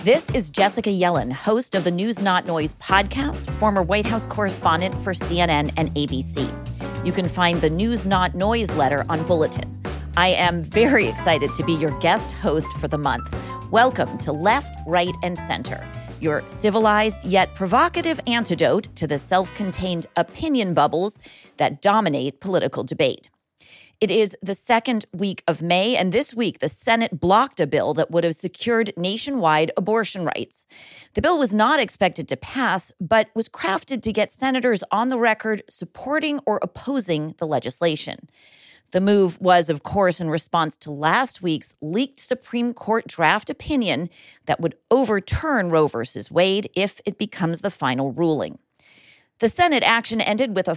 This is Jessica Yellin, host of the News Not Noise podcast, former White House correspondent for CNN and ABC. You can find the News Not Noise letter on Bulletin. I am very excited to be your guest host for the month. Welcome to Left, Right, and Center, your civilized yet provocative antidote to the self-contained opinion bubbles that dominate political debate. It is the second week of May, and this week the Senate blocked a bill that would have secured nationwide abortion rights. The bill was not expected to pass, but was crafted to get senators on the record supporting or opposing the legislation. The move was, of course, in response to last week's leaked Supreme Court draft opinion that would overturn Roe v. Wade if it becomes the final ruling. The Senate action ended with a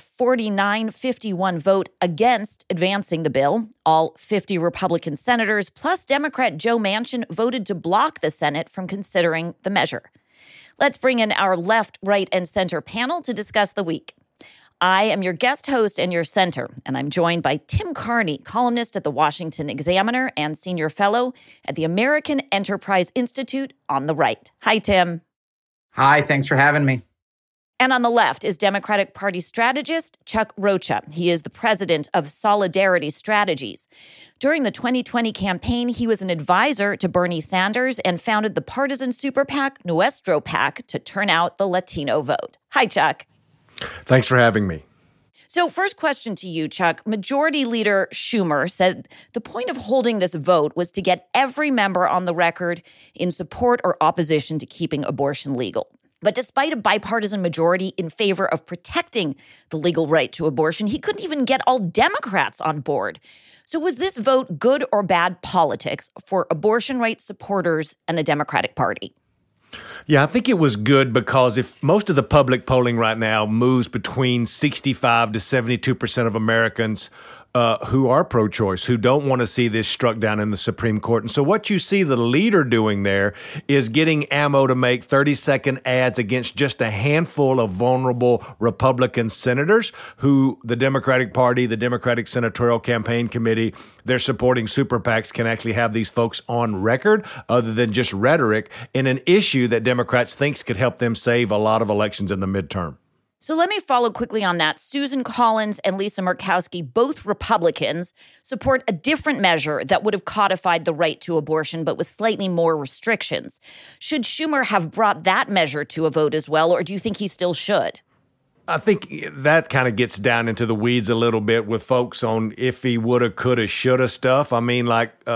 49-51 vote against advancing the bill. All 50 Republican senators plus Democrat Joe Manchin voted to block the Senate from considering the measure. Let's bring in our left, right, and center panel to discuss the week. I am your guest host and your center, and I'm joined by Tim Carney, columnist at the Washington Examiner and senior fellow at the American Enterprise Institute on the right. Hi, Tim. Hi, thanks for having me. And on the left is Democratic Party strategist Chuck Rocha. He is the president of Solidarity Strategies. During the 2020 campaign, he was an advisor to Bernie Sanders and founded the partisan super PAC, Nuestro PAC, to turn out the Latino vote. Hi, Chuck. Thanks for having me. So first question to you, Chuck. Majority Leader Schumer said the point of holding this vote was to get every member on the record in support or opposition to keeping abortion legal. But despite a bipartisan majority in favor of protecting the legal right to abortion, he couldn't even get all Democrats on board. So was this vote good or bad politics for abortion rights supporters and the Democratic Party? Yeah, I think it was good because if most of the public polling right now moves between 65 to 72% of Americans who are pro-choice, who don't want to see this struck down in the Supreme Court. And so what you see the leader doing there is getting ammo to make 30-second ads against just a handful of vulnerable Republican senators who the Democratic Party, the Democratic Senatorial Campaign Committee, their supporting super PACs can actually have these folks on record other than just rhetoric in an issue that Democrats thinks could help them save a lot of elections in the midterm. So let me follow quickly on that. Susan Collins and Lisa Murkowski, both Republicans, support a different measure that would have codified the right to abortion, but with slightly more restrictions. Should Schumer have brought that measure to a vote as well, or do you think he still should? I think that kind of gets down into the weeds a little bit with folks on if he woulda, coulda, shoulda stuff. I mean,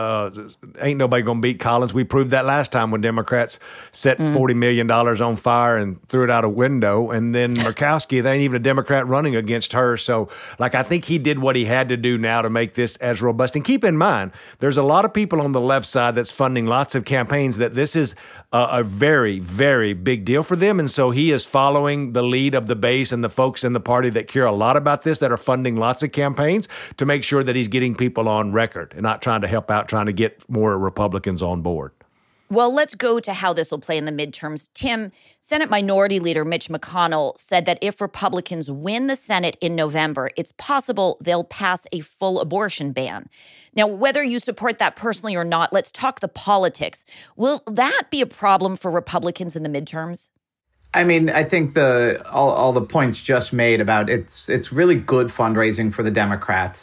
ain't nobody going to beat Collins. We proved that last time when Democrats set $40 million on fire and threw it out a window. And then Murkowski, there ain't even a Democrat running against her. So, I think he did what he had to do now to make this as robust. And keep in mind, there's a lot of people on the left side that's funding lots of campaigns that this is a very, very big deal for them. And so he is following the lead of the base and the folks in the party that care a lot about this, that are funding lots of campaigns to make sure that he's getting people on record and not trying to help out, trying to get more Republicans on board. Well, let's go to how this will play in the midterms. Tim, Senate Minority Leader Mitch McConnell said that if Republicans win the Senate in November, it's possible they'll pass a full abortion ban. Now, whether you support that personally or not, let's talk the politics. Will that be a problem for Republicans in the midterms? I mean, I think all the points just made about it's really good fundraising for the Democrats.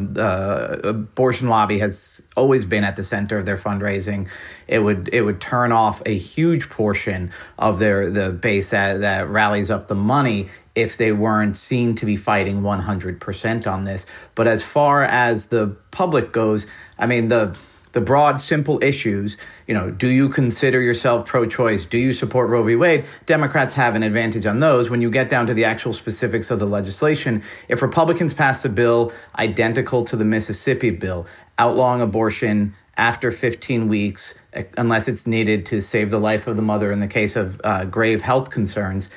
The abortion lobby has always been at the center of their fundraising. It would turn off a huge portion of the base that rallies up the money if they weren't seen to be fighting 100% on this. But as far as the public goes, I mean, the broad, simple issues, do you consider yourself pro-choice? Do you support Roe v. Wade? Democrats have an advantage on those. When you get down to the actual specifics of the legislation, if Republicans pass a bill identical to the Mississippi bill, outlawing abortion after 15 weeks, unless it's needed to save the life of the mother in the case of grave health concerns,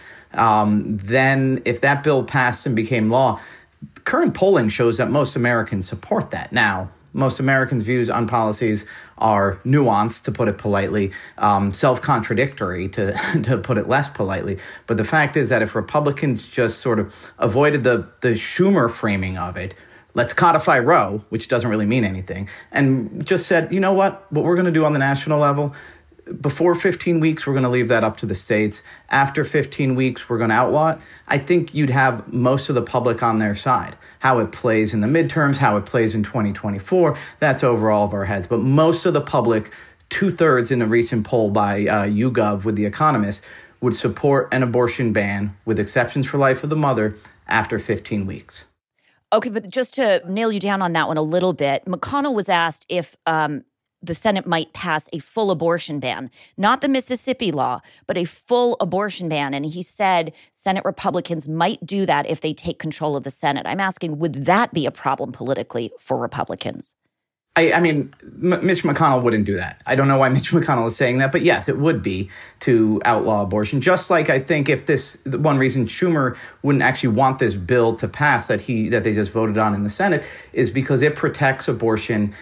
then if that bill passed and became law, current polling shows that most Americans support that. Now, most Americans' views on policies are nuanced, to put it politely, self-contradictory, to put it less politely. But the fact is that if Republicans just sort of avoided the Schumer framing of it, let's codify Roe, which doesn't really mean anything, and just said, you know what we're going to do on the national level, before 15 weeks, we're going to leave that up to the states. After 15 weeks, we're going to outlaw it. I think you'd have most of the public on their side. How it plays in the midterms, how it plays in 2024, that's over all of our heads. But most of the public, 2/3 in a recent poll by YouGov with The Economist, would support an abortion ban, with exceptions for life of the mother, after 15 weeks. Okay, but just to nail you down on that one a little bit, McConnell was asked if the Senate might pass a full abortion ban, not the Mississippi law, but a full abortion ban. And he said Senate Republicans might do that if they take control of the Senate. I'm asking, would that be a problem politically for Republicans? I mean, Mitch McConnell wouldn't do that. I don't know why Mitch McConnell is saying that, but yes, it would be to outlaw abortion. Just like I think if one reason Schumer wouldn't actually want this bill to pass that they just voted on in the Senate is because it protects abortion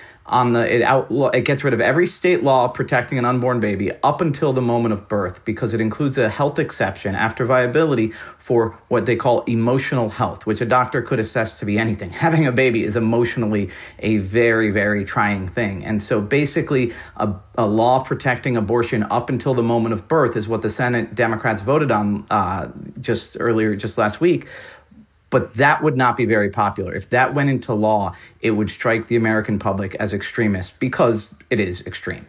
it gets rid of every state law protecting an unborn baby up until the moment of birth, because it includes a health exception after viability for what they call emotional health, which a doctor could assess to be anything. Having a baby is emotionally a very, very trying thing. And so basically a law protecting abortion up until the moment of birth is what the Senate Democrats voted on just last week. But that would not be very popular. If that went into law, it would strike the American public as extremist because it is extreme.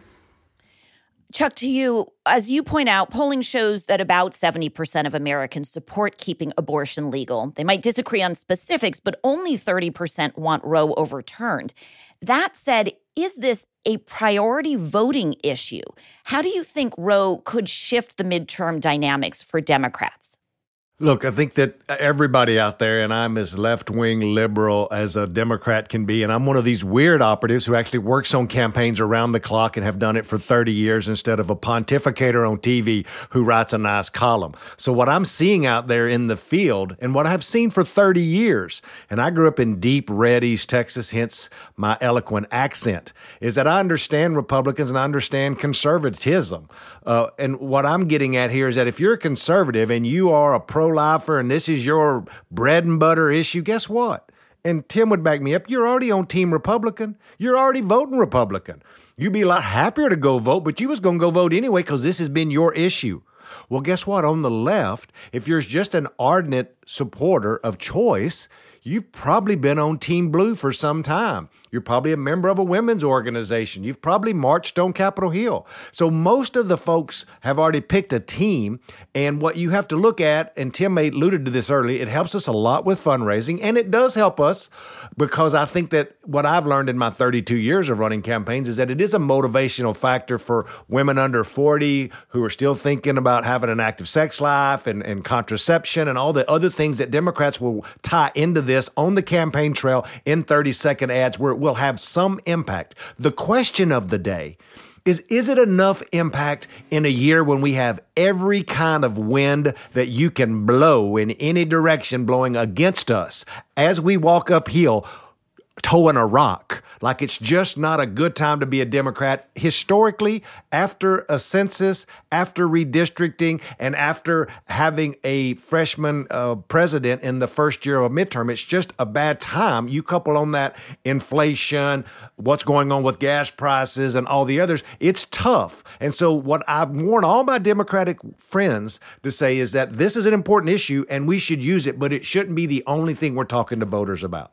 Chuck, to you, as you point out, polling shows that about 70% of Americans support keeping abortion legal. They might disagree on specifics, but only 30% want Roe overturned. That said, is this a priority voting issue? How do you think Roe could shift the midterm dynamics for Democrats? Look, I think that everybody out there, and I'm as left-wing liberal as a Democrat can be, and I'm one of these weird operatives who actually works on campaigns around the clock and have done it for 30 years instead of a pontificator on TV who writes a nice column. So what I'm seeing out there in the field, and what I've seen for 30 years, and I grew up in deep red East Texas, hence my eloquent accent, is that I understand Republicans and I understand conservatism. And what I'm getting at here is that if you're a conservative and you are a pro-lifer and this is your bread and butter issue, guess what? And Tim would back me up. You're already on Team Republican. You're already voting Republican. You'd be a lot happier to go vote, but you was going to go vote anyway because this has been your issue. Well, guess what? On the left, if you're just an ardent supporter of choice, you've probably been on Team Blue for some time. You're probably a member of a women's organization. You've probably marched on Capitol Hill. So most of the folks have already picked a team. And what you have to look at, and Tim alluded to this earlier, it helps us a lot with fundraising. And it does help us because I think that what I've learned in my 32 years of running campaigns is that it is a motivational factor for women under 40 who are still thinking about having an active sex life and contraception and all the other things that Democrats will tie into this on the campaign trail in 30-second ads where it will have some impact. The question of the day is it enough impact in a year when we have every kind of wind that you can blow in any direction blowing against us as we walk uphill, towing a rock? Like it's just not a good time to be a Democrat. Historically, after a census, after redistricting, and after having a freshman president in the first year of a midterm, it's just a bad time. You couple on that inflation, what's going on with gas prices and all the others, it's tough. And so what I've warned all my Democratic friends to say is that this is an important issue and we should use it, but it shouldn't be the only thing we're talking to voters about.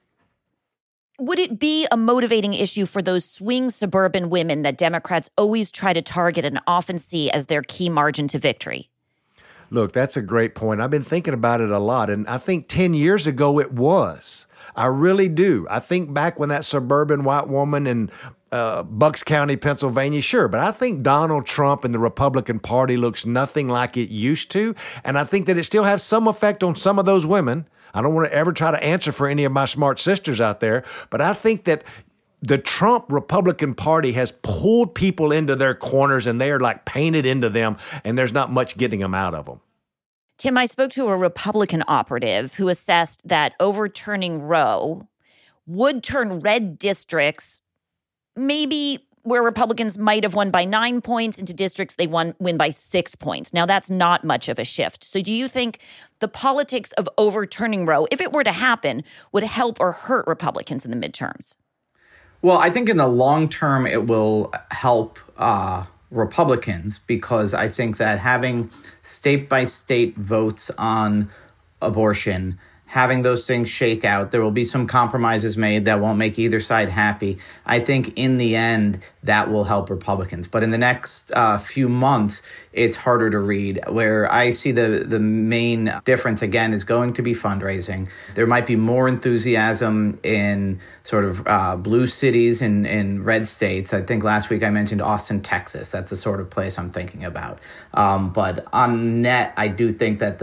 Would it be a motivating issue for those swing suburban women that Democrats always try to target and often see as their key margin to victory? Look, that's a great point. I've been thinking about it a lot, and I think 10 years ago it was. I really do. I think back when that suburban white woman in Bucks County, Pennsylvania, sure. But I think Donald Trump and the Republican Party looks nothing like it used to, and I think that it still has some effect on some of those women. I don't want to ever try to answer for any of my smart sisters out there, but I think that the Trump Republican Party has pulled people into their corners and they are like painted into them, and there's not much getting them out of them. Tim, I spoke to a Republican operative who assessed that overturning Roe would turn red districts, maybe where Republicans might have won by 9 points, into districts they win by 6 points. Now, that's not much of a shift. So do you think the politics of overturning Roe, if it were to happen, would help or hurt Republicans in the midterms? Well, I think in the long term, it will help Republicans, because I think that having state-by-state votes on abortion, having those things shake out, there will be some compromises made that won't make either side happy. I think in the end, that will help Republicans. But in the next few months, it's harder to read. Where I see the main difference, again, is going to be fundraising. There might be more enthusiasm in sort of blue cities in red states. I think last week I mentioned Austin, Texas. That's the sort of place I'm thinking about. But on net, I do think that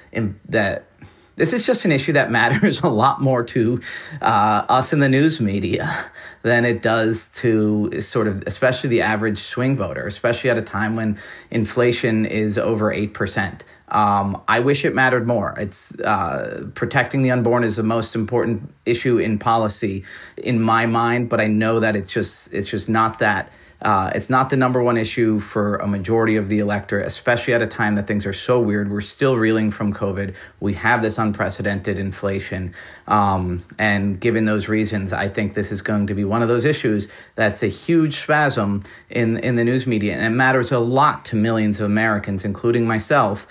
this is just an issue that matters a lot more to us in the news media than it does to sort of, especially the average swing voter, especially at a time when inflation is over 8%. I wish it mattered more. It's protecting the unborn is the most important issue in policy in my mind, but I know that it's just not that. It's not the number one issue for a majority of the electorate, especially at a time that things are so weird. We're still reeling from COVID. We have this unprecedented inflation. And given those reasons, I think this is going to be one of those issues that's a huge spasm in the news media. And it matters a lot to millions of Americans, including myself.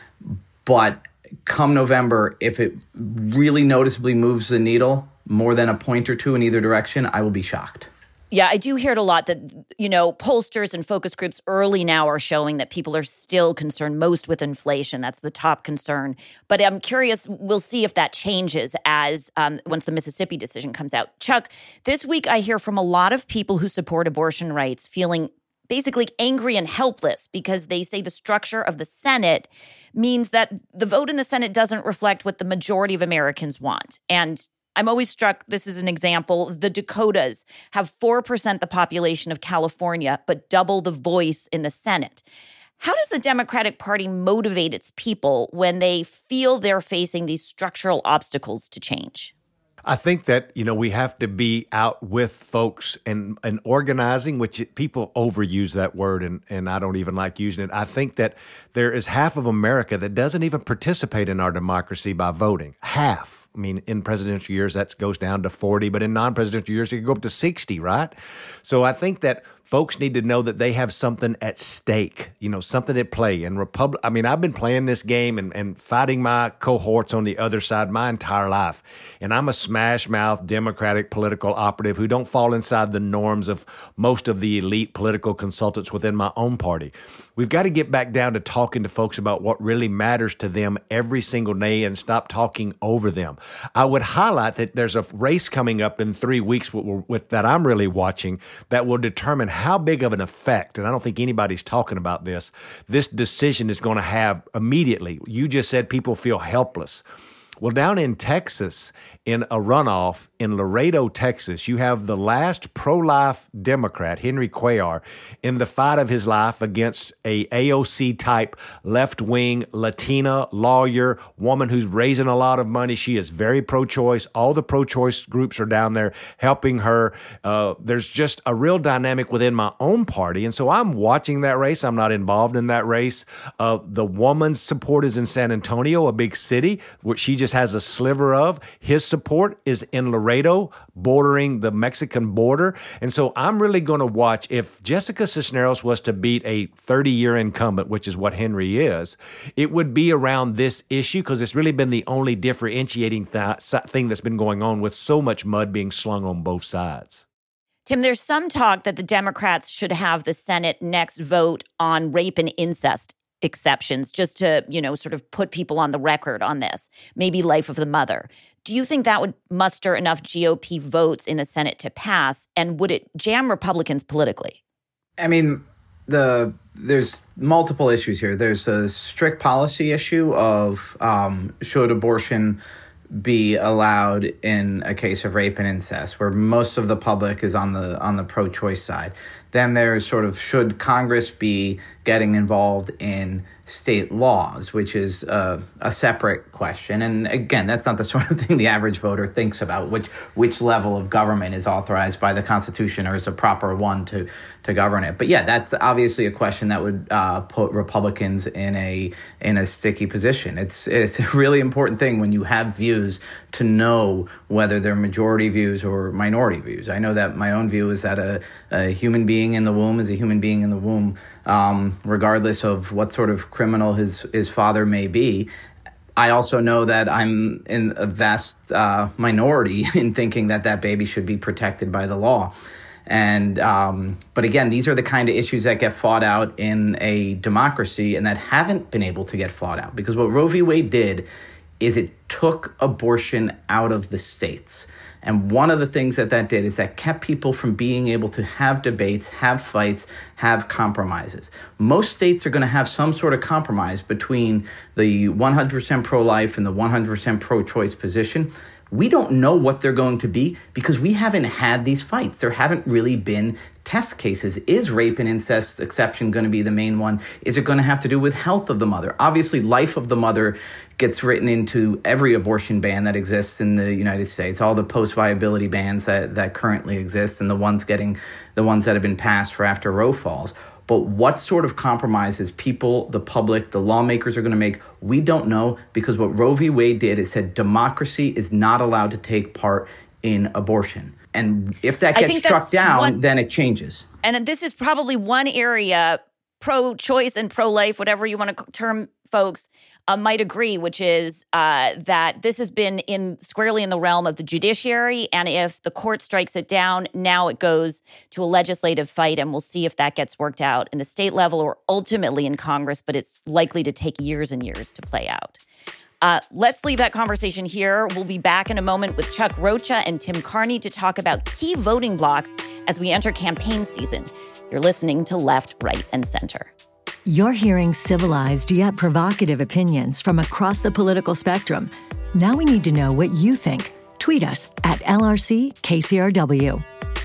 But come November, if it really noticeably moves the needle more than a point or two in either direction, I will be shocked. Yeah, I do hear it a lot that, pollsters and focus groups early now are showing that people are still concerned most with inflation. That's the top concern. But I'm curious, we'll see if that changes as once the Mississippi decision comes out. Chuck, this week I hear from a lot of people who support abortion rights feeling basically angry and helpless because they say the structure of the Senate means that the vote in the Senate doesn't reflect what the majority of Americans want. And I'm always struck, this is an example, the Dakotas have 4% the population of California, but double the voice in the Senate. How does the Democratic Party motivate its people when they feel they're facing these structural obstacles to change? I think that, we have to be out with folks and organizing, which people overuse that word, and I don't even like using it. I think that there is half of America that doesn't even participate in our democracy by voting. Half. I mean, in presidential years, that goes down to 40, but in non-presidential years, it can go up to 60, right? So I think that folks need to know that they have something at stake, something at play. And I've been playing this game and fighting my cohorts on the other side my entire life. And I'm a smash-mouth Democratic political operative who don't fall inside the norms of most of the elite political consultants within my own party. We've got to get back down to talking to folks about what really matters to them every single day and stop talking over them. I would highlight that there's a race coming up in 3 weeks that I'm really watching that will determine how big of an effect, and I don't think anybody's talking about this decision is going to have immediately. You just said people feel helpless. Well, down in Texas, in a runoff in Laredo, Texas, you have the last pro-life Democrat, Henry Cuellar, in the fight of his life against a AOC-type left-wing Latina lawyer, woman who's raising a lot of money. She is very pro-choice. All the pro-choice groups are down there helping her. There's just a real dynamic within my own party, and so I'm watching that race. I'm not involved in that race. The woman's support is in San Antonio, a big city, which she just has a sliver of. His support is in Laredo, bordering the Mexican border. And so I'm really going to watch if Jessica Cisneros was to beat a 30-year incumbent, which is what Henry is, it would be around this issue because it's really been the only differentiating thing that's been going on with so much mud being slung on both sides. Tim, there's some talk that the Democrats should have the Senate next vote on rape and incest exceptions just to, sort of put people on the record on this, maybe life of the mother. Do you think that would muster enough GOP votes in the Senate to pass? And would it jam Republicans politically? I mean, there's multiple issues here. There's a strict policy issue of should abortion be allowed in a case of rape and incest, where most of the public is on the pro-choice side. Then there's sort of should Congress be getting involved in state laws, which is a separate question. And again, that's not the sort of thing the average voter thinks about, which level of government is authorized by the Constitution or is a proper one to govern it. But yeah, that's obviously a question that would put Republicans in a sticky position. It's a really important thing when you have views to know whether they're majority views or minority views. I know that my own view is that a human being in the womb is a human being in the womb, regardless of what sort of criminal his father may be. I also know that I'm in a vast minority in thinking that baby should be protected by the law. And but again, these are the kind of issues that get fought out in a democracy and that haven't been able to get fought out. Because what Roe v. Wade did is it took abortion out of the states. And one of the things that did is that kept people from being able to have debates, have fights, have compromises. Most states are going to have some sort of compromise between the 100% pro-life and the 100% pro-choice position. We don't know what they're going to be because we haven't had these fights. There haven't really been test cases. Is rape and incest exception going to be the main one? Is it going to have to do with health of the mother? Obviously, life of the mother gets written into every abortion ban that exists in the United States, all the post-viability bans that currently exist and the ones that have been passed for after Roe falls. But what sort of compromises people, the public, the lawmakers are going to make, we don't know, because what Roe v. Wade did is said democracy is not allowed to take part in abortion. And if that gets struck down, then it changes. And this is probably one area, pro-choice and pro-life, whatever you want to term folks, might agree, which is that this has been squarely in the realm of the judiciary. And if the court strikes it down, now it goes to a legislative fight. And we'll see if that gets worked out in the state level or ultimately in Congress. But it's likely to take years and years to play out. Let's leave that conversation here. We'll be back in a moment with Chuck Rocha and Tim Carney to talk about key voting blocks as we enter campaign season. You're listening to Left, Right, and Center. You're hearing civilized yet provocative opinions from across the political spectrum. Now we need to know what you think. Tweet us at LRCKCRW.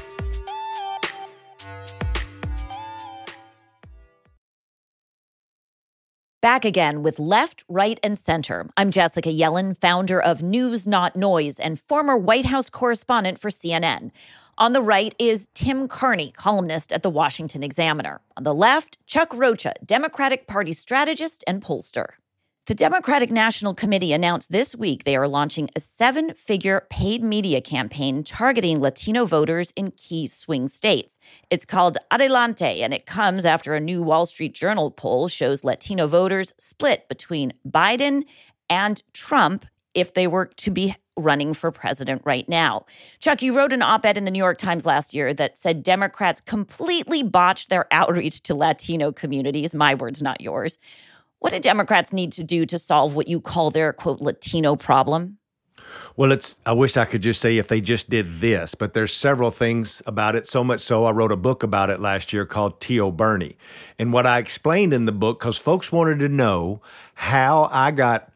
Back again with Left, Right, and Center. I'm Jessica Yellin, founder of News Not Noise and former White House correspondent for CNN. On the right is Tim Carney, columnist at the Washington Examiner. On the left, Chuck Rocha, Democratic Party strategist and pollster. The Democratic National Committee announced this week they are launching a 7-figure paid media campaign targeting Latino voters in key swing states. It's called Adelante, and it comes after a new Wall Street Journal poll shows Latino voters split between Biden and Trump if they were to be running for president right now. Chuck, you wrote an op-ed in the New York Times last year that said Democrats completely botched their outreach to Latino communities. My words, not yours. What do Democrats need to do to solve what you call their, quote, Latino problem? Well, I wish I could just say if they just did this, but there's several things about it, so much so I wrote a book about it last year called Tio Bernie. And what I explained in the book, because folks wanted to know how I got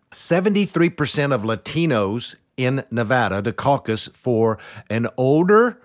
73% of Latinos in Nevada to caucus for an older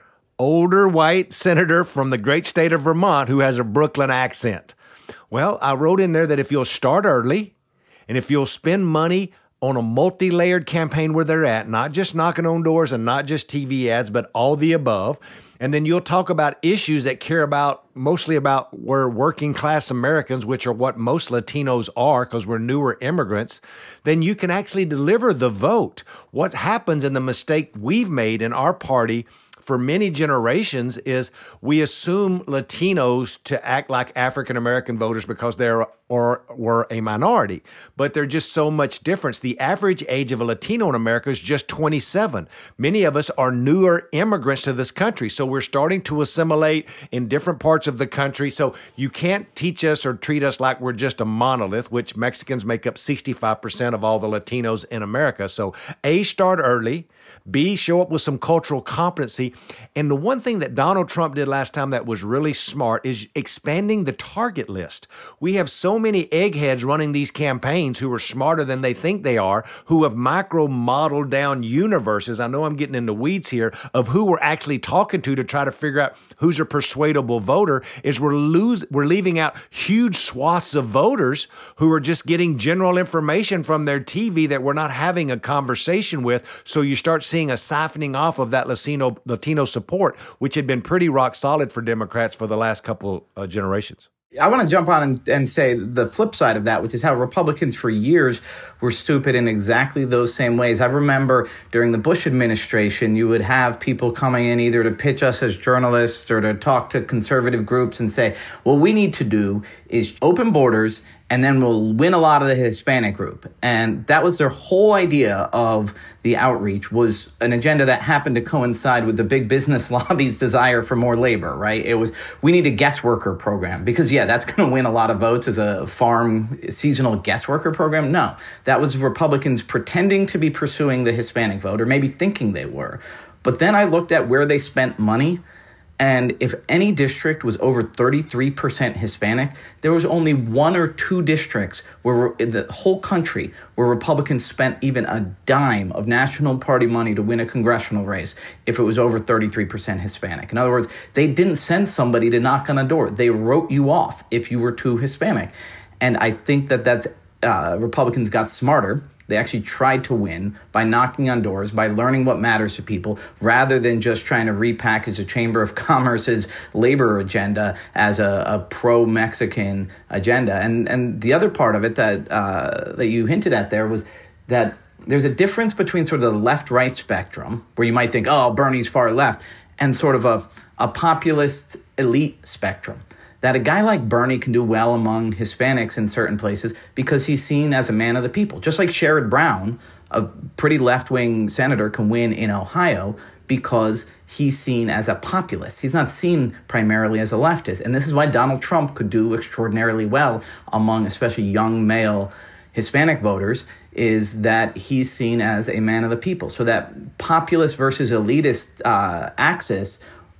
white senator from the great state of Vermont who has a Brooklyn accent. Well, I wrote in there that if you'll start early and if you'll spend money on a multi-layered campaign where they're at, not just knocking on doors and not just TV ads, but all the above, and then you'll talk about issues that care about, mostly about we're working class Americans, which are what most Latinos are because we're newer immigrants, then you can actually deliver the vote. What happens in the mistake we've made in our party for many generations is we assume Latinos to act like African-American voters because they're or were a minority. But there's just so much difference. The average age of a Latino in America is just 27. Many of us are newer immigrants to this country. So we're starting to assimilate in different parts of the country. So you can't teach us or treat us like we're just a monolith, which Mexicans make up 65% of all the Latinos in America. So A, start early. B, show up with some cultural competency. And the one thing that Donald Trump did last time that was really smart is expanding the target list. We have so many eggheads running these campaigns who are smarter than they think they are, who have micro modeled down universes. I know I'm getting into weeds here of who we're actually talking to try to figure out who's a persuadable voter. Is we're leaving out huge swaths of voters who are just getting general information from their TV that we're not having a conversation with. So you start seeing a siphoning off of that Latino support, which had been pretty rock solid for Democrats for the last couple generations. I want to jump on and say the flip side of that, which is how Republicans for years were stupid in exactly those same ways. I remember during the Bush administration, you would have people coming in either to pitch us as journalists or to talk to conservative groups and say, what we need to do is open borders and then we'll win a lot of the Hispanic group. And that was their whole idea of the outreach, was an agenda that happened to coincide with the big business lobby's desire for more labor, right? It was, we need a guest worker program because, yeah, that's going to win a lot of votes as a farm seasonal guest worker program. No, that was Republicans pretending to be pursuing the Hispanic vote, or maybe thinking they were. But then I looked at where they spent money. And if any district was over 33% Hispanic, there was only one or two districts where in the whole country where Republicans spent even a dime of National Party money to win a congressional race if it was over 33% Hispanic. In other words, they didn't send somebody to knock on a door. They wrote you off if you were too Hispanic. And I think that's Republicans got smarter. They actually tried to win by knocking on doors, by learning what matters to people, rather than just trying to repackage the Chamber of Commerce's labor agenda as a pro-Mexican agenda. And the other part of it that you hinted at there was that there's a difference between sort of the left-right spectrum, where you might think, oh, Bernie's far left, and sort of a populist elite spectrum. That a guy like Bernie can do well among Hispanics in certain places because he's seen as a man of the people. Just like Sherrod Brown, a pretty left-wing senator, can win in Ohio because he's seen as a populist. He's not seen primarily as a leftist. And this is why Donald Trump could do extraordinarily well among especially young male Hispanic voters, is that he's seen as a man of the people. So that populist versus elitist axis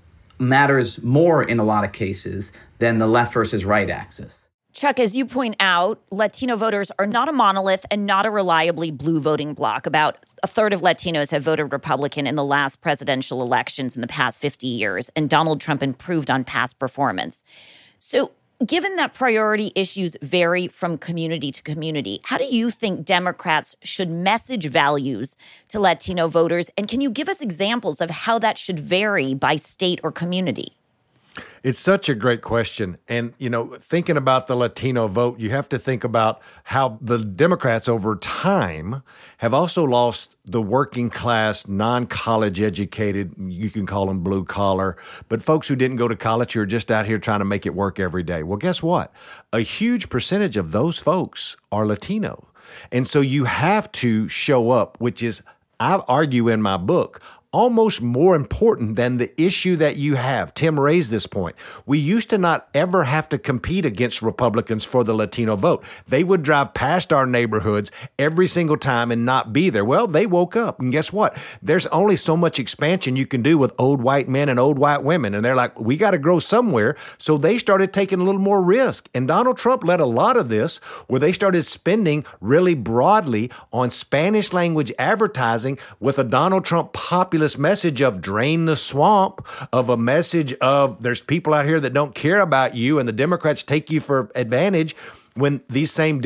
matters more in a lot of cases than the left versus right axis. Chuck, as you point out, Latino voters are not a monolith and not a reliably blue voting bloc. About a third of Latinos have voted Republican in the last presidential elections in the past 50 years, and Donald Trump improved on past performance. So given that priority issues vary from community to community, how do you think Democrats should message values to Latino voters? And can you give us examples of how that should vary by state or community? It's such a great question. And, thinking about the Latino vote, you have to think about how the Democrats over time have also lost the working class, non-college educated, you can call them blue collar, but folks who didn't go to college who are just out here trying to make it work every day. Well, guess what? A huge percentage of those folks are Latino. And so you have to show up, which is, I argue in my book, almost more important than the issue that you have. Tim raised this point. We used to not ever have to compete against Republicans for the Latino vote. They would drive past our neighborhoods every single time and not be there. Well, they woke up, and guess what? There's only so much expansion you can do with old white men and old white women. And they're like, we got to grow somewhere. So they started taking a little more risk. And Donald Trump led a lot of this, where they started spending really broadly on Spanish language advertising with a Donald Trump populist message of drain the swamp, of a message of there's people out here that don't care about you and the Democrats take you for advantage, when these same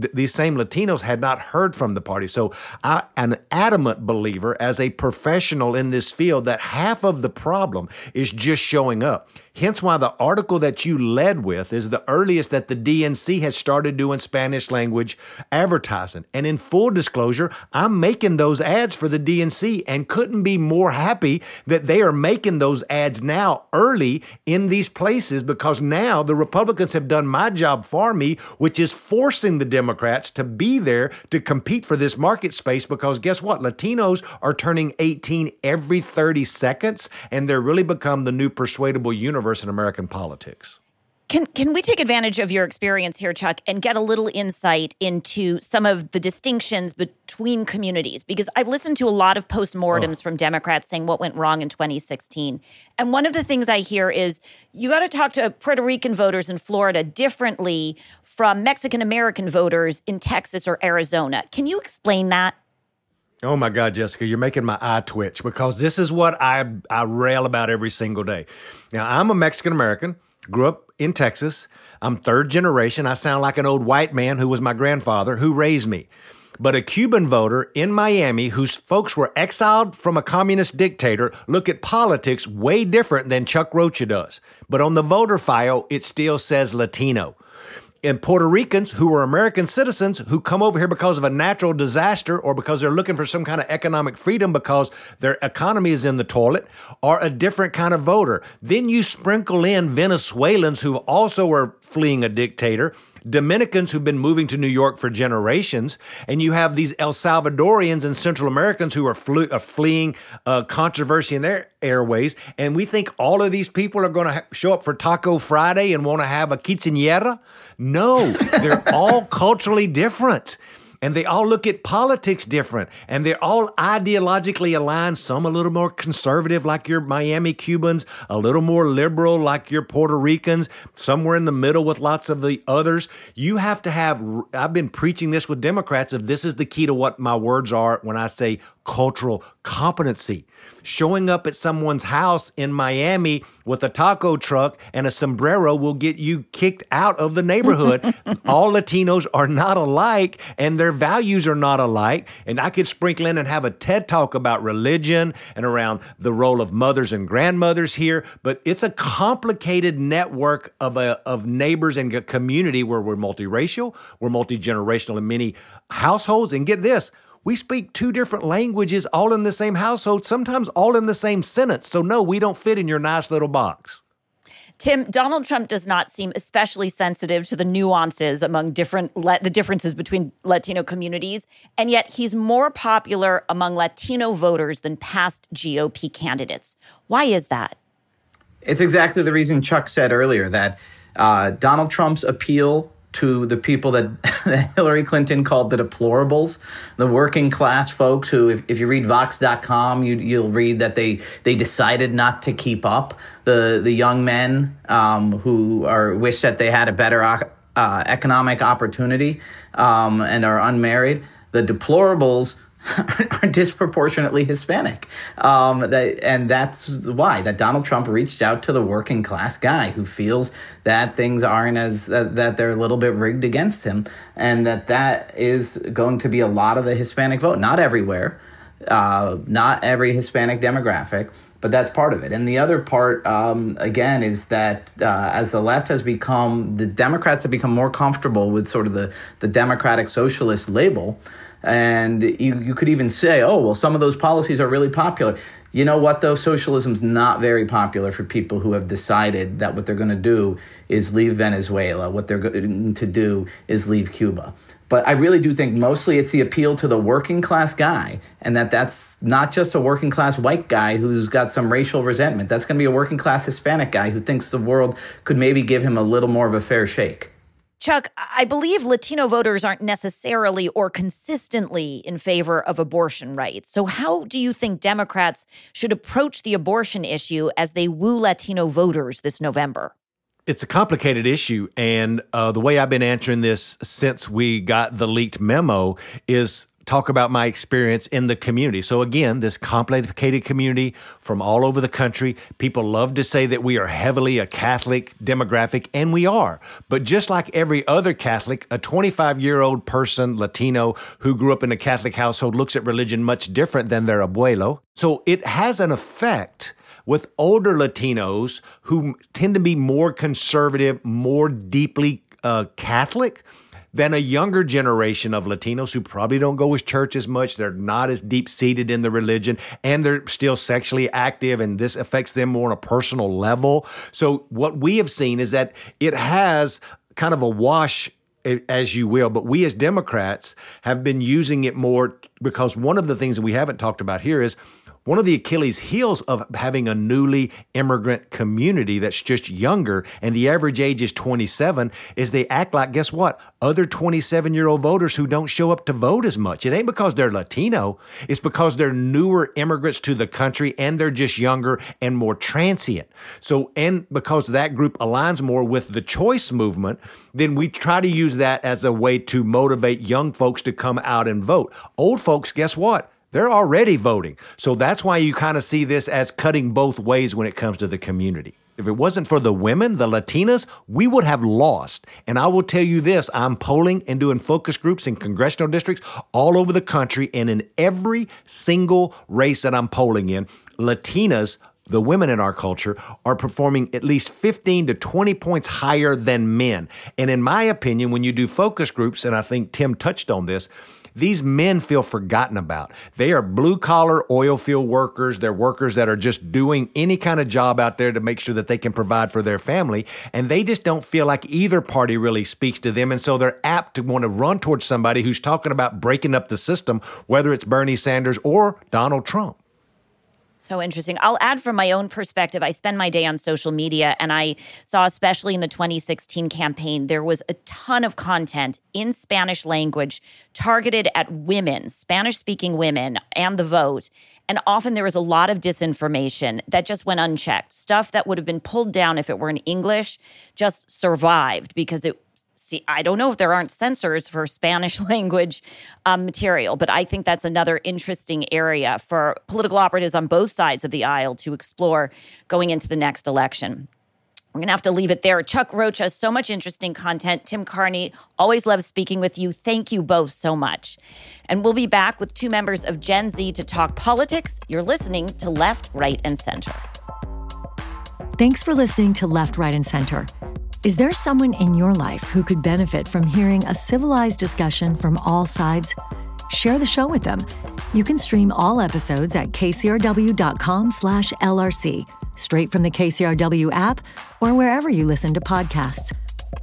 Latinos had not heard from the party. So I'm an adamant believer as a professional in this field that half of the problem is just showing up. Hence why the article that you led with is the earliest that the DNC has started doing Spanish language advertising. And in full disclosure, I'm making those ads for the DNC and couldn't be more happy that they are making those ads now early in these places, because now the Republicans have done my job for me, which is forcing the Democrats to be there to compete for this market space, because guess what? Latinos are turning 18 every 30 seconds, and they're really become the new persuadable universe in American politics. Can we take advantage of your experience here, Chuck, and get a little insight into some of the distinctions between communities? Because I've listened to a lot of postmortems from Democrats saying what went wrong in 2016. And one of the things I hear is you got to talk to Puerto Rican voters in Florida differently from Mexican-American voters in Texas or Arizona. Can you explain that? Oh, my God, Jessica, you're making my eye twitch because this is what I rail about every single day. Now, I'm a Mexican-American, grew up in Texas. I'm third generation. I sound like an old white man who was my grandfather who raised me. But a Cuban voter in Miami whose folks were exiled from a communist dictator look at politics way different than Chuck Rocha does. But on the voter file, it still says Latino. And Puerto Ricans who are American citizens who come over here because of a natural disaster or because they're looking for some kind of economic freedom because their economy is in the toilet are a different kind of voter. Then you sprinkle in Venezuelans who also are fleeing a dictator, Dominicans who've been moving to New York for generations, and you have these El Salvadorians and Central Americans who are fleeing controversy in their airways, and we think all of these people are going to show up for Taco Friday and want to have a quinceañera? No, they're all culturally different. And they all look at politics different. And they're all ideologically aligned. Some a little more conservative like your Miami Cubans, a little more liberal like your Puerto Ricans, somewhere in the middle with lots of the others. You have to have, I've been preaching this with Democrats, if this is the key to what my words are when I say cultural competency. Showing up at someone's house in Miami with a taco truck and a sombrero will get you kicked out of the neighborhood. All Latinos are not alike and their values are not alike. And I could sprinkle in and have a TED talk about religion and around the role of mothers and grandmothers here. But it's a complicated network of neighbors and a community where we're multiracial, we're multi-generational in many households. And get this, we speak two different languages all in the same household, sometimes all in the same sentence. So no, we don't fit in your nice little box. Tim, Donald Trump does not seem especially sensitive to the nuances among the differences between Latino communities, and yet he's more popular among Latino voters than past GOP candidates. Why is that? It's exactly the reason Chuck said earlier, that Donald Trump's appeal to the people that Hillary Clinton called the deplorables, the working class folks who, if you read Vox.com, you'll read that they decided not to keep up. The young men who wish that they had a better economic opportunity and are unmarried. The deplorables are disproportionately Hispanic. And that's why that Donald Trump reached out to the working class guy who feels that things aren't that they're a little bit rigged against him, and that is going to be a lot of the Hispanic vote. Not everywhere, not every Hispanic demographic, but that's part of it. And the other part, again, is that as the left has become, the Democrats have become more comfortable with sort of the democratic socialist label. And you could even say, oh, well, some of those policies are really popular. You know what, though? Socialism's not very popular for people who have decided that what they're going to do is leave Venezuela. What they're going to do is leave Cuba. But I really do think mostly it's the appeal to the working class guy, and that's not just a working class white guy who's got some racial resentment. That's going to be a working class Hispanic guy who thinks the world could maybe give him a little more of a fair shake. Chuck, I believe Latino voters aren't necessarily or consistently in favor of abortion rights. So how do you think Democrats should approach the abortion issue as they woo Latino voters this November? It's a complicated issue, and the way I've been answering this since we got the leaked memo is talk about my experience in the community. So again, this complicated community from all over the country. People love to say that we are heavily a Catholic demographic, and we are. But just like every other Catholic, a 25-year-old person, Latino, who grew up in a Catholic household looks at religion much different than their abuelo. So it has an effect with older Latinos who tend to be more conservative, more deeply Catholic than a younger generation of Latinos who probably don't go to church as much. They're not as deep-seated in the religion, and they're still sexually active, and this affects them more on a personal level. So what we have seen is that it has kind of a wash, as you will, but we as Democrats have been using it more because one of the things that we haven't talked about here is One of the Achilles heels of having a newly immigrant community that's just younger and the average age is 27 is they act like, guess what? Other 27-year-old voters who don't show up to vote as much. It ain't because they're Latino. It's because they're newer immigrants to the country and they're just younger and more transient. So, and because that group aligns more with the choice movement, then we try to use that as a way to motivate young folks to come out and vote. Old folks, guess what? They're already voting. So that's why you kind of see this as cutting both ways when it comes to the community. If it wasn't for the women, the Latinas, we would have lost. And I will tell you this, I'm polling and doing focus groups in congressional districts all over the country. And in every single race that I'm polling in, Latinas, the women in our culture, are performing at least 15 to 20 points higher than men. And in my opinion, when you do focus groups, and I think Tim touched on this, these men feel forgotten about. They are blue-collar oil field workers. They're workers that are just doing any kind of job out there to make sure that they can provide for their family. And they just don't feel like either party really speaks to them. And so they're apt to want to run towards somebody who's talking about breaking up the system, whether it's Bernie Sanders or Donald Trump. So interesting. I'll add from my own perspective, I spend my day on social media, and I saw, especially in the 2016 campaign, there was a ton of content in Spanish language targeted at women, Spanish-speaking women, and the vote. And often there was a lot of disinformation that just went unchecked. Stuff that would have been pulled down if it were in English just survived because I don't know if there aren't censors for Spanish language material, but I think that's another interesting area for political operatives on both sides of the aisle to explore going into the next election. We're going to have to leave it there. Chuck Rocha, so much interesting content. Tim Carney, always love speaking with you. Thank you both so much. And we'll be back with two members of Gen Z to talk politics. You're listening to Left, Right, and Center. Thanks for listening to Left, Right, and Center. Is there someone in your life who could benefit from hearing a civilized discussion from all sides? Share the show with them. You can stream all episodes at kcrw.com/LRC, straight from the KCRW app or wherever you listen to podcasts.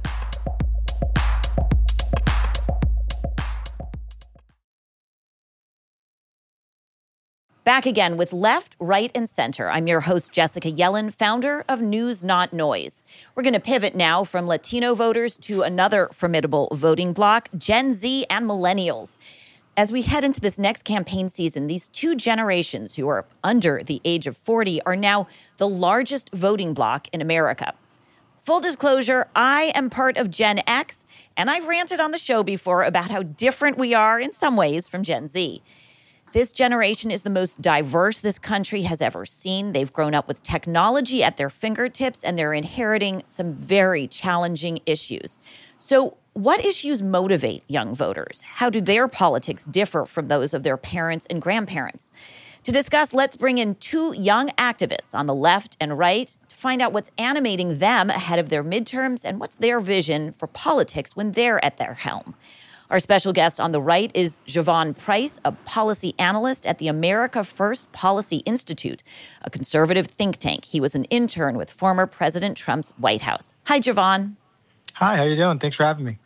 Back again with Left, Right, and Center. I'm your host, Jessica Yellin, founder of News Not Noise. We're going to pivot now from Latino voters to another formidable voting bloc, Gen Z and millennials. As we head into this next campaign season, these two generations who are under the age of 40 are now the largest voting bloc in America. Full disclosure, I am part of Gen X, and I've ranted on the show before about how different we are in some ways from Gen Z. This generation is the most diverse this country has ever seen. They've grown up with technology at their fingertips, and they're inheriting some very challenging issues. So what issues motivate young voters? How do their politics differ from those of their parents and grandparents? To discuss, let's bring in two young activists on the left and right to find out what's animating them ahead of their midterms and what's their vision for politics when they're at their helm. Our special guest on the right is Javon Price, a policy analyst at the America First Policy Institute, a conservative think tank. He was an intern with former President Trump's White House. Hi, Javon. Hi, how you doing? Thanks for having me.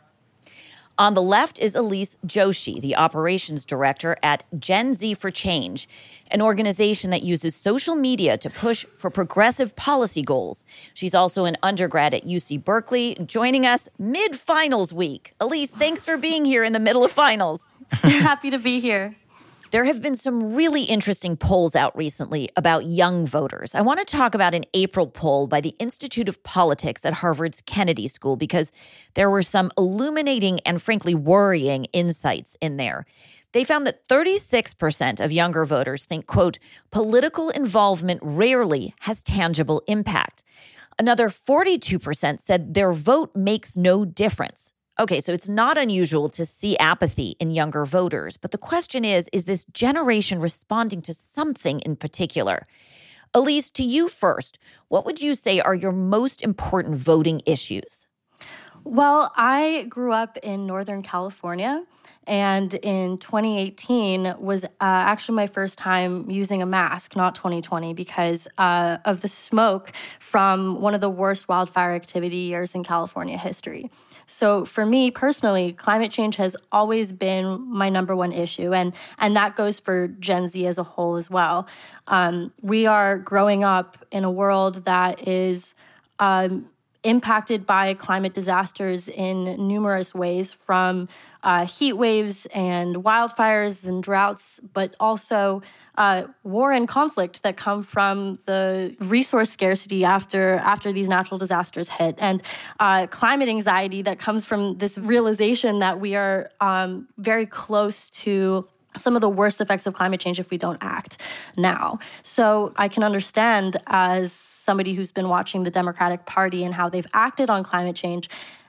On the left is Elise Joshi, the operations director at Gen Z for Change, an organization that uses social media to push for progressive policy goals. She's also an undergrad at UC Berkeley, joining us mid-finals week. Elise, thanks for being here in the middle of finals. Happy to be here. There have been some really interesting polls out recently about young voters. I want to talk about an April poll by the Institute of Politics at Harvard's Kennedy School because there were some illuminating and frankly worrying insights in there. They found that 36% of younger voters think, quote, political involvement rarely has tangible impact. Another 42% said their vote makes no difference. Okay, so it's not unusual to see apathy in younger voters, but the question is this generation responding to something in particular? Elise, to you first, what would you say are your most important voting issues? Well, I grew up in Northern California, and in 2018 was actually my first time using a mask, not 2020, because of the smoke from one of the worst wildfire activity years in California history. So for me personally, climate change has always been my number one issue, and that goes for Gen Z as a whole as well. We are growing up in a world that is impacted by climate disasters in numerous ways, from heat waves and wildfires and droughts, but also war and conflict that come from the resource scarcity after these natural disasters hit, and climate anxiety that comes from this realization that we are very close to some of the worst effects of climate change if we don't act now. So I can understand, as somebody who's been watching the Democratic Party and how they've acted on climate change,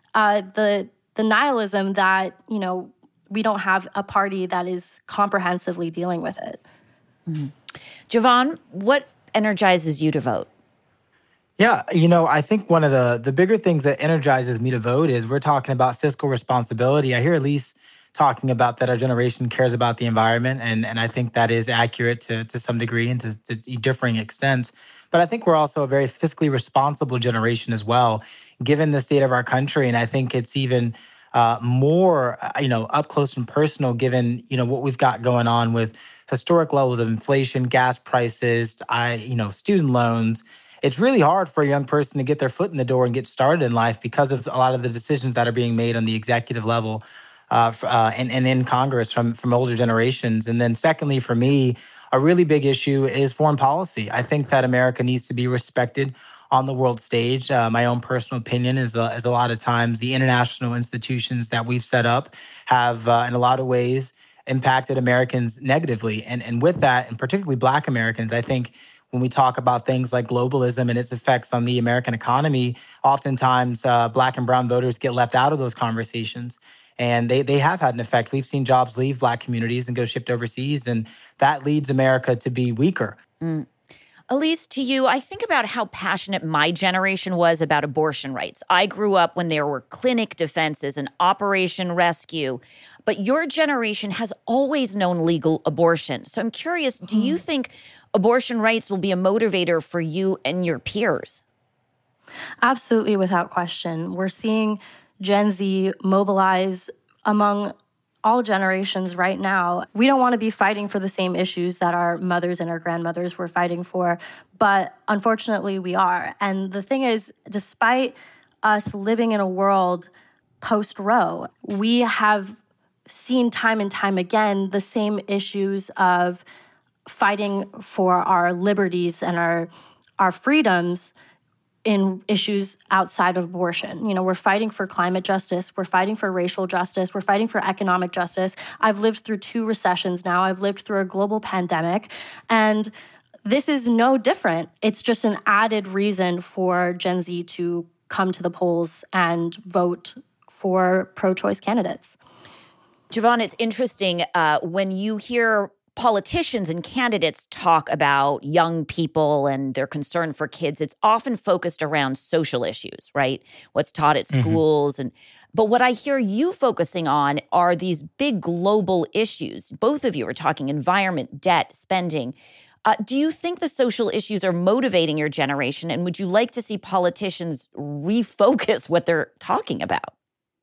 the nihilism that, we don't have a party that is comprehensively dealing with it. Mm-hmm. Javon, what energizes you to vote? Yeah, I think one of the bigger things that energizes me to vote is we're talking about fiscal responsibility. I hear Elise talking about that our generation cares about the environment, and I think that is accurate to some degree and to differing extents. But I think we're also a very fiscally responsible generation as well, given the state of our country. And I think it's even more, up close and personal, given, what we've got going on with historic levels of inflation, gas prices, student loans. It's really hard for a young person to get their foot in the door and get started in life because of a lot of the decisions that are being made on the executive level and in Congress from older generations. And then secondly, for me, a really big issue is foreign policy. I think that America needs to be respected on the world stage. My own personal opinion is a lot of times the international institutions that we've set up have, in a lot of ways, impacted Americans negatively. And with that, and particularly Black Americans, I think when we talk about things like globalism and its effects on the American economy, oftentimes Black and brown voters get left out of those conversations. And they have had an effect. We've seen jobs leave Black communities and go shipped overseas, and that leads America to be weaker. Mm. Elise, to you, I think about how passionate my generation was about abortion rights. I grew up when there were clinic defenses and Operation Rescue, but your generation has always known legal abortion. So I'm curious, do you think abortion rights will be a motivator for you and your peers? Absolutely, without question. We're seeing Gen Z mobilize among all generations right now. We don't want to be fighting for the same issues that our mothers and our grandmothers were fighting for, but unfortunately we are. And the thing is, despite us living in a world post-Roe, we have seen time and time again the same issues of fighting for our liberties and our freedoms in issues outside of abortion. We're fighting for climate justice. We're fighting for racial justice. We're fighting for economic justice. I've lived through 2 recessions now. I've lived through a global pandemic. And this is no different. It's just an added reason for Gen Z to come to the polls and vote for pro-choice candidates. Javon, it's interesting when you hear politicians and candidates talk about young people and their concern for kids, it's often focused around social issues, right? What's taught at schools. But what I hear you focusing on are these big global issues. Both of you are talking environment, debt, spending. Do you think the social issues are motivating your generation? And would you like to see politicians refocus what they're talking about?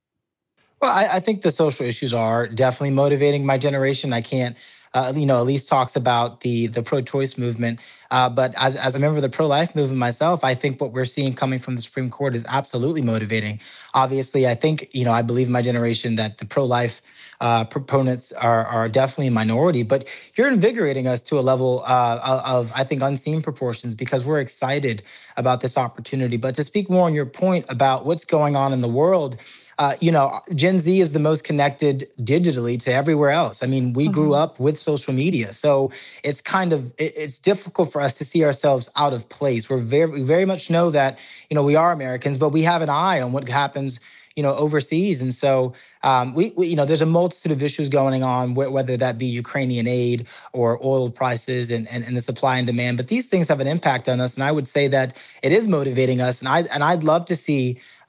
Well, I think the social issues are definitely motivating my generation. I can't Elise talks about the pro-choice movement. But as a member of the pro-life movement myself, I think what we're seeing coming from the Supreme Court is absolutely motivating. Obviously, I think, I believe in my generation that the pro-life proponents are definitely a minority, but you're invigorating us to a level of, I think, unseen proportions because we're excited about this opportunity. But to speak more on your point about what's going on in the world, Gen Z is the most connected digitally to everywhere else. I mean, we grew up with social media. So it's it's difficult for us to see ourselves out of place. We very much know that, we are Americans, but we have an eye on what happens, overseas. And so we there's a multitude of issues going on, whether that be Ukrainian aid or oil prices and the supply and demand. But these things have an impact on us. And I would say that it is motivating us. And I'd love to see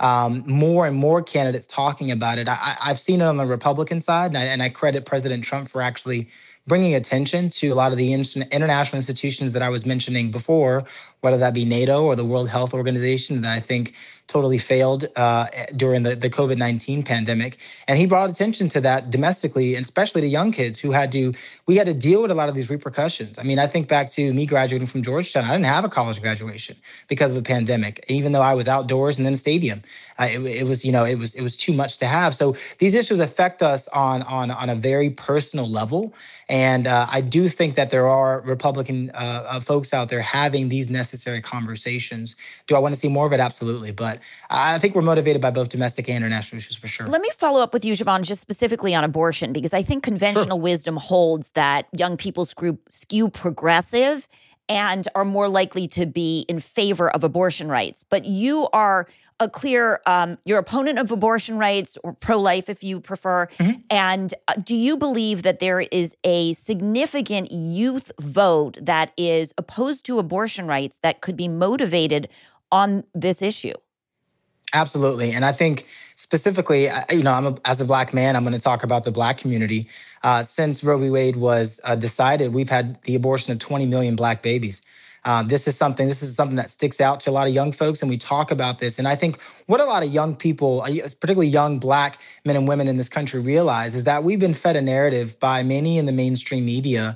more and more candidates talking about it. I've seen it on the Republican side, and I credit President Trump for actually bringing attention to a lot of the international institutions that I was mentioning before, whether that be NATO or the World Health Organization, that I think totally failed during the COVID-19 pandemic. And he brought attention to that domestically, and especially to young kids who we had to deal with a lot of these repercussions. I mean, I think back to me graduating from Georgetown. I didn't have a college graduation because of the pandemic, even though I was outdoors and in a stadium. It was too much to have. So these issues affect us on a very personal level. And I do think that there are Republican folks out there having these necessary conversations. Do I want to see more of it? Absolutely. But I think we're motivated by both domestic and international issues for sure. Let me follow up with you, Siobhan, just specifically on abortion, because I think conventional wisdom holds that young people skew progressive and are more likely to be in favor of abortion rights. But you are a clear, you're opponent of abortion rights, or pro-life if you prefer. Mm-hmm. And do you believe that there is a significant youth vote that is opposed to abortion rights that could be motivated on this issue? Absolutely. And I think specifically, as a Black man, I'm going to talk about the Black community. Since Roe v. Wade was decided, we've had the abortion of 20 million Black babies. This is something that sticks out to a lot of young folks, and we talk about this. And I think what a lot of young people, particularly young Black men and women in this country, realize is that we've been fed a narrative by many in the mainstream media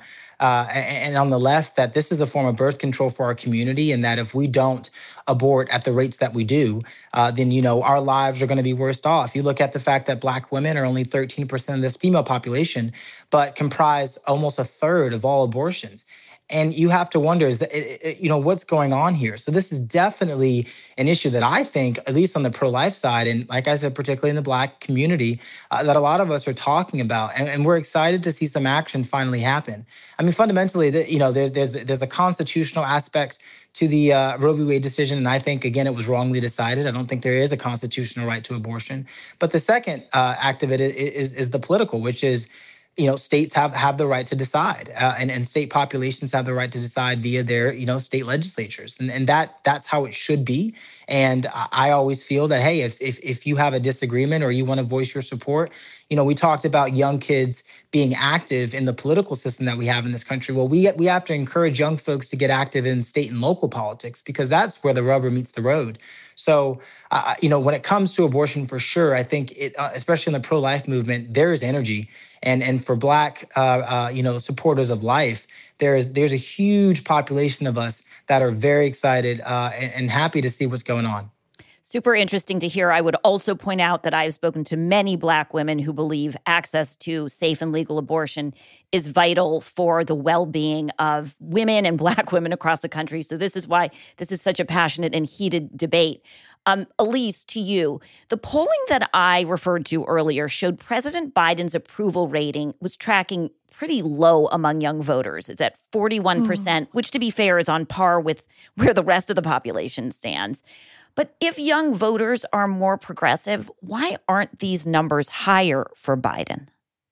and on the left that this is a form of birth control for our community, and that if we don't abort at the rates that we do, then, our lives are going to be worse off. You look at the fact that Black women are only 13% of this female population, but comprise almost a third of all abortions. And you have to wonder, what's going on here? So this is definitely an issue that I think, at least on the pro-life side, and like I said, particularly in the Black community, that a lot of us are talking about. And we're excited to see some action finally happen. I mean, fundamentally, there's a constitutional aspect to the Roe v. Wade decision. And I think, again, it was wrongly decided. I don't think there is a constitutional right to abortion. But the second act of it is the political, which is, states have the right to decide, and state populations have the right to decide via their, state legislatures, and that's how it should be. And I always feel that, hey, if you have a disagreement or you want to voice your support, we talked about young kids being active in the political system that we have in this country. Well, we have to encourage young folks to get active in state and local politics, because that's where the rubber meets the road. So, when it comes to abortion, for sure, I think especially in the pro-life movement, there is energy. And for Black, supporters of life, there's a huge population of us that are very excited and happy to see what's going on. Super interesting to hear. I would also point out that I've spoken to many Black women who believe access to safe and legal abortion is vital for the well-being of women and Black women across the country. So this is why this is such a passionate and heated debate. Elise, to you, the polling that I referred to earlier showed President Biden's approval rating was tracking pretty low among young voters. It's at 41%, which, to be fair, is on par with where the rest of the population stands. But if young voters are more progressive, why aren't these numbers higher for Biden?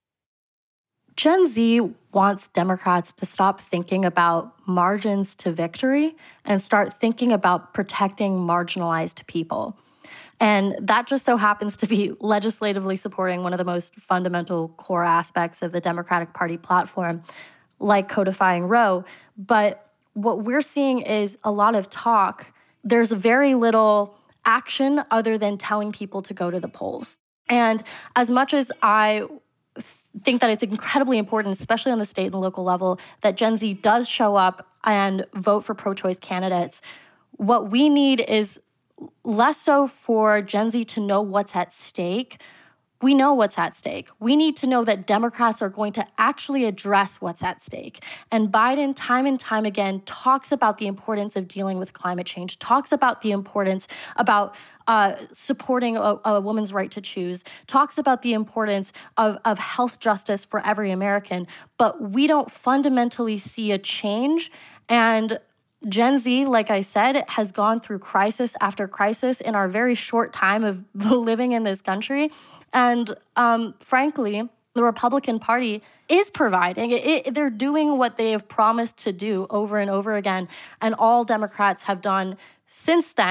Gen Z wants Democrats to stop thinking about margins to victory and start thinking about protecting marginalized people. And that just so happens to be legislatively supporting one of the most fundamental core aspects of the Democratic Party platform, like codifying Roe. But what we're seeing is a lot of talk. There's very little action other than telling people to go to the polls. And as much as I think that it's incredibly important, especially on the state and local level, that Gen Z does show up and vote for pro-choice candidates, what we need is less so for Gen Z to know what's at stake. We know what's at stake. We need to know that Democrats are going to actually address what's at stake. And Biden, time and time again, talks about the importance of dealing with climate change, talks about the importance about supporting a woman's right to choose, talks about the importance of health justice for every American. But we don't fundamentally see a change. And Gen Z, like I said, has gone through crisis after crisis in our very short time of living in this country. And frankly, the Republican Party is providing. They're doing what they have promised to do over and over again. And all Democrats have done since then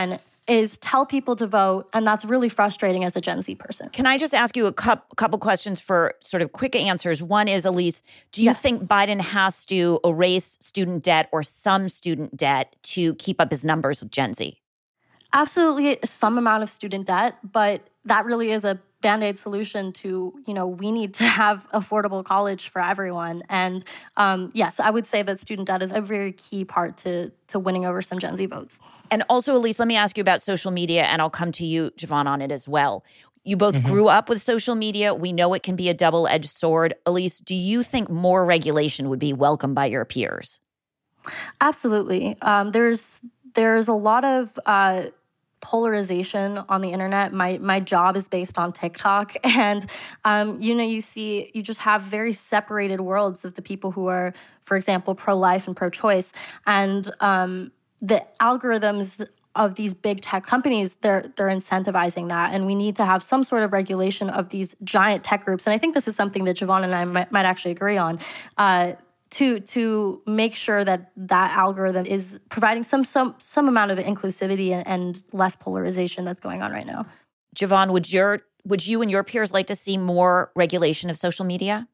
is tell people to vote, and that's really frustrating as a Gen Z person. Can I just ask you a couple questions for sort of quick answers? One is, Elise, do you think Biden has to erase student debt or some student debt to keep up his numbers with Gen Z? Absolutely some amount of student debt, but that really is a Band-Aid solution to, we need to have affordable college for everyone. And yes, I would say that student debt is a very key part to winning over some Gen Z votes. And also, Elise, let me ask you about social media, and I'll come to you, Javon, on it as well. You both grew up with social media. We know it can be a double-edged sword. Elise, do you think more regulation would be welcomed by your peers? Absolutely. There's a lot of polarization on the internet. My job is based on TikTok, and you just have very separated worlds of the people who are, for example, pro-life and pro-choice, and the algorithms of these big tech companies, they're incentivizing that, and we need to have some sort of regulation of these giant tech groups. And I think this is something that Javon and I might actually agree on. To make sure that algorithm is providing some amount of inclusivity and less polarization that's going on right now. Javon, would you and your peers like to see more regulation of social media?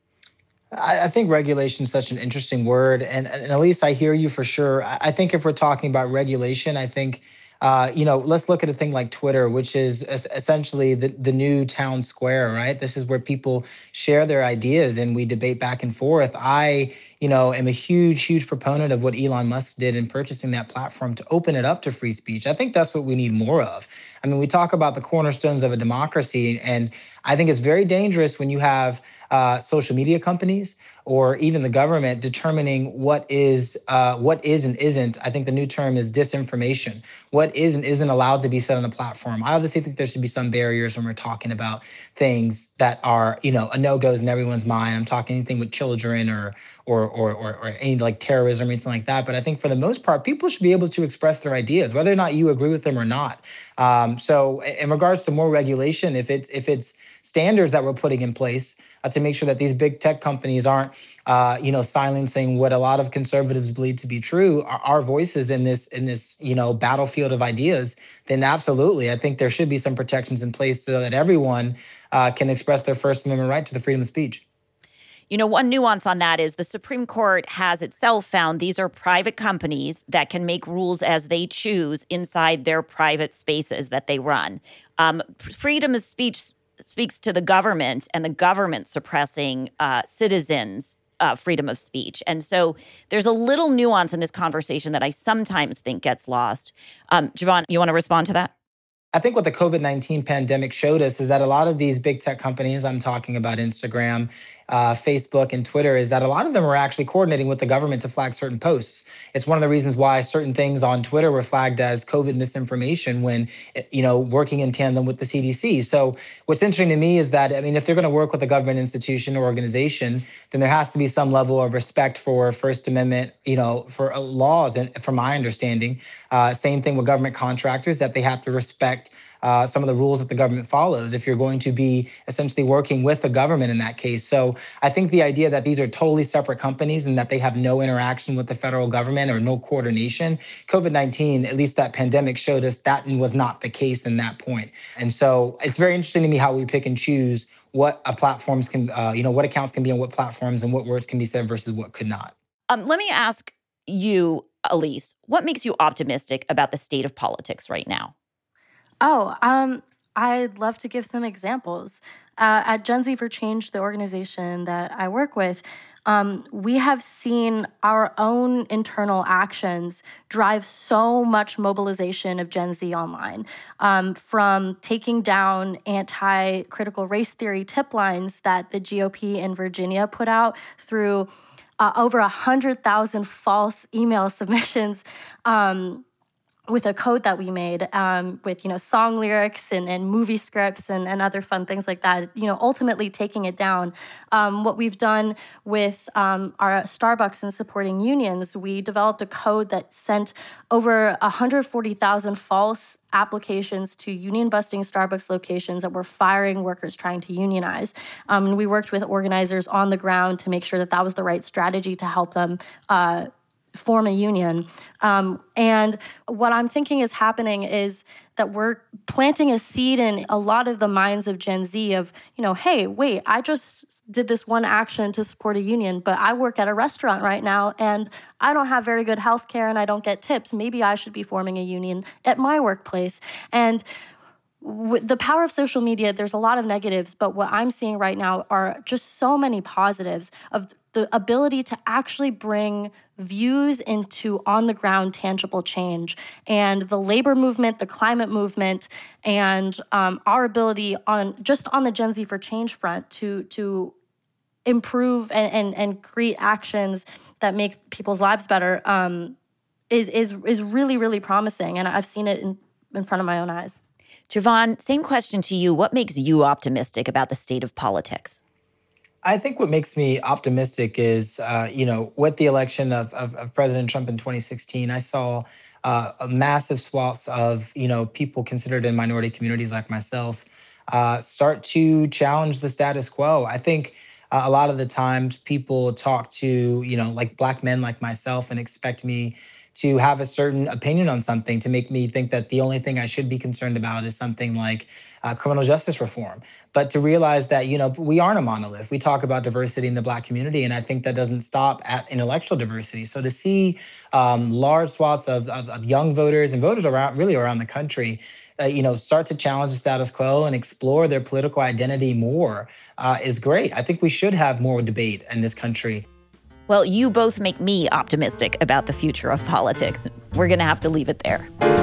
I think regulation is such an interesting word, and at least I hear you for sure. I think if we're talking about regulation, I think let's look at a thing like Twitter, which is essentially the new town square, right? This is where people share their ideas and we debate back and forth. I, am a huge proponent of what Elon Musk did in purchasing that platform to open it up to free speech. I think that's what we need more of. I mean, we talk about the cornerstones of a democracy, and I think it's very dangerous when you have social media companies or even the government determining what is and isn't. I think the new term is disinformation. What is and isn't allowed to be said on the platform. I obviously think there should be some barriers when we're talking about things that are, a no-goes in everyone's mind. I'm talking anything with children or any like terrorism or anything like that. But I think for the most part, people should be able to express their ideas, whether or not you agree with them or not. So in regards to more regulation, if it's standards that we're putting in place to make sure that these big tech companies aren't, silencing what a lot of conservatives believe to be true, our voices in this, battlefield of ideas, then absolutely, I think there should be some protections in place so that everyone can express their First Amendment right to the freedom of speech. One nuance on that is the Supreme Court has itself found these are private companies that can make rules as they choose inside their private spaces that they run. Freedom of speech speaks to the government and the government suppressing citizens' freedom of speech. And so there's a little nuance in this conversation that I sometimes think gets lost. Javon, you want to respond to that? I think what the COVID-19 pandemic showed us is that a lot of these big tech companies, I'm talking about Instagram, Facebook, and Twitter, is that a lot of them are actually coordinating with the government to flag certain posts. It's one of the reasons why certain things on Twitter were flagged as COVID misinformation when, working in tandem with the CDC. So what's interesting to me is that, if they're going to work with a government institution or organization, then there has to be some level of respect for First Amendment, for laws. And from my understanding, same thing with government contractors, that they have to respect some of the rules that the government follows if you're going to be essentially working with the government in that case. So I think the idea that these are totally separate companies and that they have no interaction with the federal government or no coordination, COVID-19, at least that pandemic showed us that was not the case in that point. And so it's very interesting to me how we pick and choose what platforms can, what accounts can be on what platforms and what words can be said versus what could not. Let me ask you, Elise, what makes you optimistic about the state of politics right now? I'd love to give some examples. At Gen Z for Change, the organization that I work with, we have seen our own internal actions drive so much mobilization of Gen Z online, from taking down anti-critical race theory tip lines that the GOP in Virginia put out through over 100,000 false email submissions, with a code that we made, with, song lyrics and movie scripts and other fun things like that, ultimately taking it down. What we've done with our Starbucks and supporting unions, we developed a code that sent over 140,000 false applications to union-busting Starbucks locations that were firing workers trying to unionize. And we worked with organizers on the ground to make sure that was the right strategy to help them form a union. And what I'm thinking is happening is that we're planting a seed in a lot of the minds of Gen Z of, hey, wait, I just did this one action to support a union, but I work at a restaurant right now and I don't have very good health care and I don't get tips. Maybe I should be forming a union at my workplace. And with the power of social media, there's a lot of negatives, but what I'm seeing right now are just so many positives of the ability to actually bring views into on-the-ground tangible change. And the labor movement, the climate movement, and our ability on the Gen Z for Change front to improve and create actions that make people's lives better is really, really promising. And I've seen it in front of my own eyes. Javon, same question to you. What makes you optimistic about the state of politics? I think what makes me optimistic is, with the election of President Trump in 2016, I saw a massive swaths of, people considered in minority communities like myself start to challenge the status quo. I think a lot of the times people talk to, like Black men like myself and expect me to have a certain opinion on something to make me think that the only thing I should be concerned about is something like criminal justice reform. But to realize that, we aren't a monolith. We talk about diversity in the Black community, and I think that doesn't stop at intellectual diversity. So to see large swaths of young voters and voters around the country, start to challenge the status quo and explore their political identity more is great. I think we should have more debate in this country. Well, you both make me optimistic about the future of politics. We're going to have to leave it there.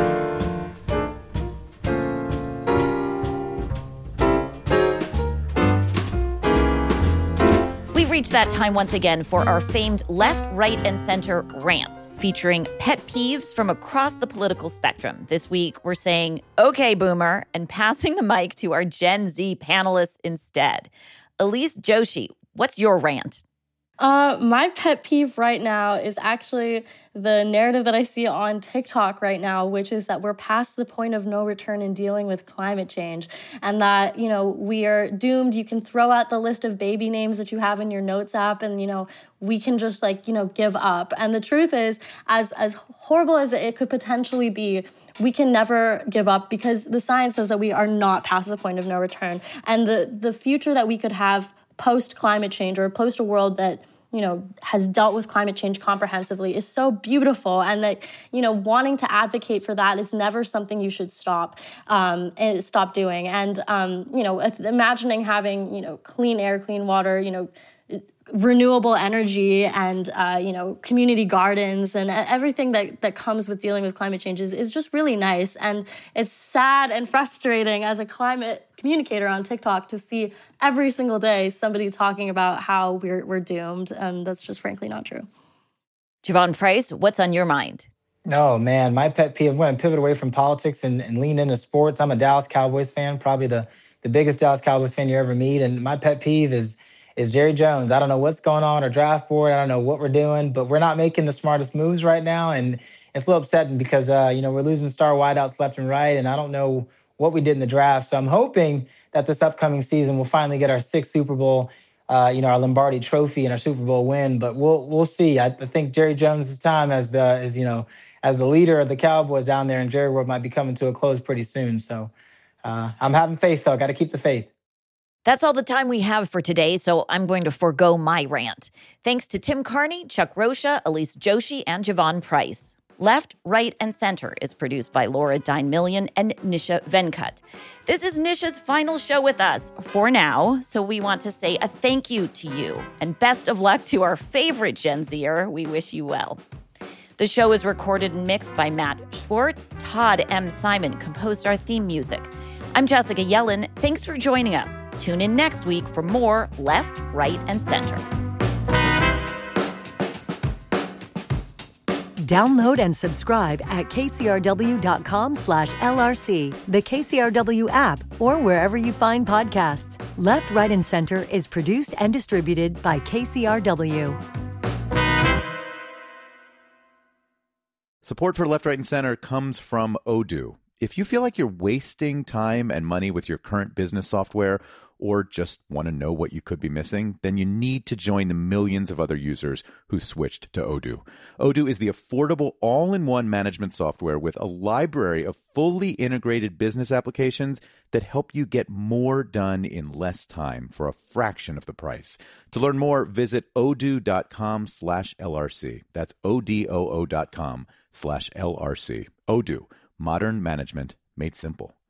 We've reached that time once again for our famed left, right, and center rants, featuring pet peeves from across the political spectrum. This week, we're saying, okay, boomer, and passing the mic to our Gen Z panelists instead. Elise Joshi, what's your rant? My pet peeve right now is actually the narrative that I see on TikTok right now, which is that we're past the point of no return in dealing with climate change and that, we are doomed. You can throw out the list of baby names that you have in your notes app and, we can just give up. And the truth is, as horrible as it could potentially be, we can never give up because the science says that we are not past the point of no return. And the future that we could have post-climate change or post a world that, has dealt with climate change comprehensively is so beautiful. And that, wanting to advocate for that is never something you should stop doing. And, imagining having, clean air, clean water, renewable energy and, community gardens and everything that comes with dealing with climate change is just really nice. And it's sad and frustrating as a climate communicator on TikTok to see every single day somebody talking about how we're doomed. And that's just frankly not true. Javon Price, what's on your mind? Oh, man, my pet peeve, I'm going to pivot away from politics and lean into sports. I'm a Dallas Cowboys fan, probably the biggest Dallas Cowboys fan you ever meet. And my pet peeve is Jerry Jones. I don't know what's going on our draft board. I don't know what we're doing, but we're not making the smartest moves right now. And it's a little upsetting because, we're losing star wideouts left and right. And I don't know what we did in the draft. So I'm hoping that this upcoming season we'll finally get our 6th Super Bowl, our Lombardi trophy and our Super Bowl win. But we'll see. I think Jerry Jones' time as the leader of the Cowboys down there in Jerry World might be coming to a close pretty soon. So I'm having faith, though. Got to keep the faith. That's all the time we have for today, so I'm going to forgo my rant. Thanks to Tim Carney, Chuck Rocha, Elise Joshi, and Javon Price. Left, Right, and Center is produced by Laura Dine-Million and Nisha Venkat. This is Nisha's final show with us for now, so we want to say a thank you to you and best of luck to our favorite Gen Zer. We wish you well. The show is recorded and mixed by Matt Schwartz. Todd M. Simon composed our theme music. I'm Jessica Yellen. Thanks for joining us. Tune in next week for more Left, Right, and Center. Download and subscribe at kcrw.com/LRC, the KCRW app, or wherever you find podcasts. Left, Right, and Center is produced and distributed by KCRW. Support for Left, Right, and Center comes from Odoo. If you feel like you're wasting time and money with your current business software, or just want to know what you could be missing, then you need to join the millions of other users who switched to Odoo. Odoo is the affordable all-in-one management software with a library of fully integrated business applications that help you get more done in less time for a fraction of the price. To learn more, visit odoo.com/LRC. That's ODOO.com/LRC. Odoo, modern management made simple.